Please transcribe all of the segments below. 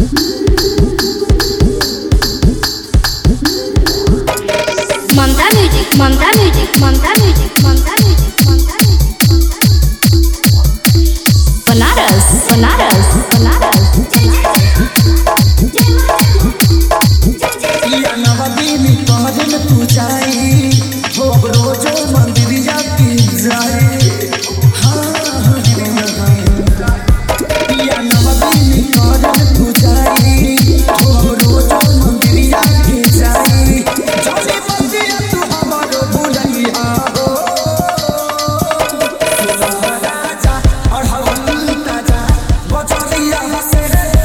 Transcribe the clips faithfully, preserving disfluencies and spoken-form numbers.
Monta Music, Monta Music, Monta Music, Monta Music, Monta Music. Banaras, Banaras, Banaras. या नवदीनी कहन तू जाई हो रोजो मंदिरिया की जाई हाँ या नवदीनी कहन तू जाई हो रोजो मंदिरिया की जाई जोली बंदिया तू हमारो भुलैया हो सुना राजा और हवल ताजा बचलिया से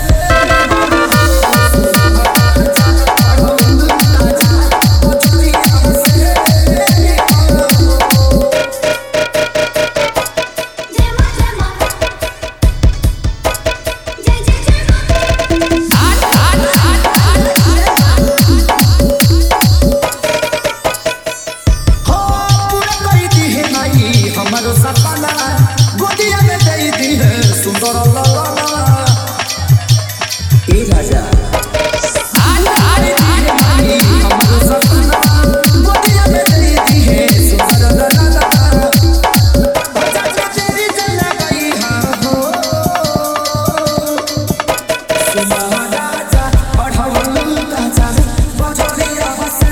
हमारो सपना गोदिया में दे दी है सुंदर लाला ए राजा हमारो सपना गोदिया में दे दी है सुंदर लाला बचा के तेरी जला गई हां हो सुना राजा बढ़ावल ताजा बजलिया हसे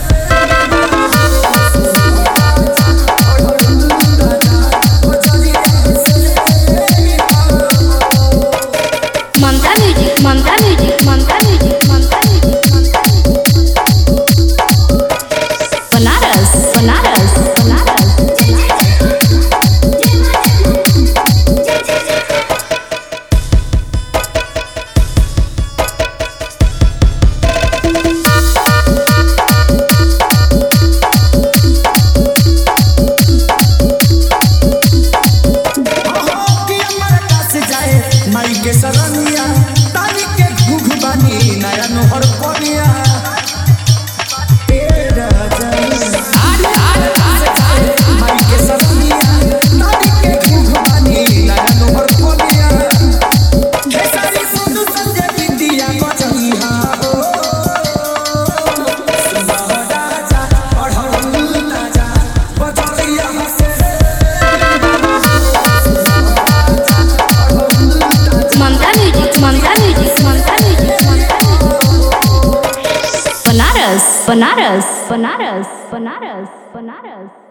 Monta Music, Monta Music, Monta Music, Monta Music, Monta Music. Banaras, Banaras, Banaras. माई के सरनिया ताली के घुघ बानी नया नोहर कोनिया ए राजा माई के सरनिया ताली के घुघ बानी नया नोहर कोनिया हे सारी सोनू संजय बिंदिया बचलिया हो सुना राजा और हवल ताजा बचलिया से Monta Music, Monta Music, Monta Music, Monta Music. Banaras, Banaras, Banaras, Banaras, Banaras.